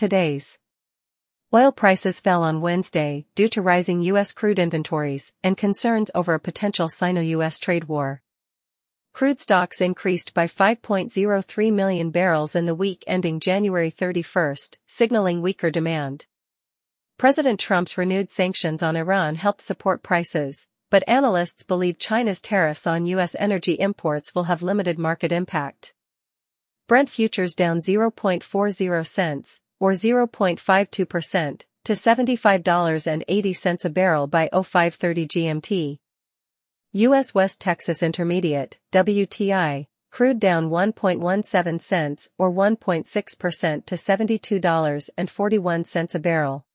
Today's oil prices fell on Wednesday due to rising U.S. crude inventories and concerns over a potential Sino-U.S. trade war. Crude stocks increased by 5.03 million barrels in the week ending January 31, signaling weaker demand. President Trump's renewed sanctions on Iran helped support prices, but analysts believe China's tariffs on U.S. energy imports will have limited market impact. Brent futures down 0.40 cents, or 0.52%, to $75.80 a barrel by 0530 GMT. U.S. West Texas Intermediate, WTI, crude down 1.17 cents or 1.6% to $72.41 a barrel.